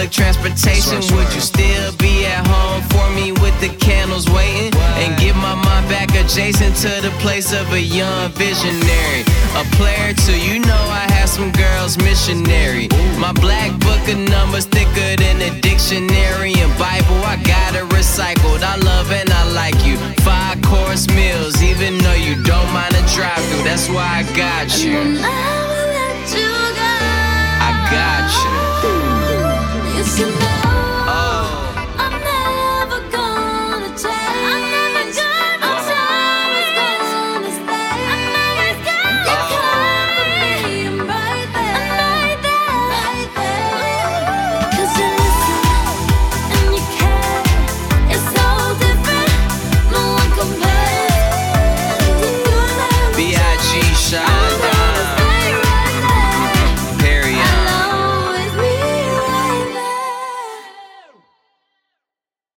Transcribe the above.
public transportation, would you still be at home for me with the candles waiting? And get my mind back adjacent to the place of a young visionary. A player too, you know I have some girls missionary. My black book of numbers thicker than a dictionary and Bible. I got it recycled, I love and I like you. 5-course meals, even though you don't mind a drive-through, that's why I got you.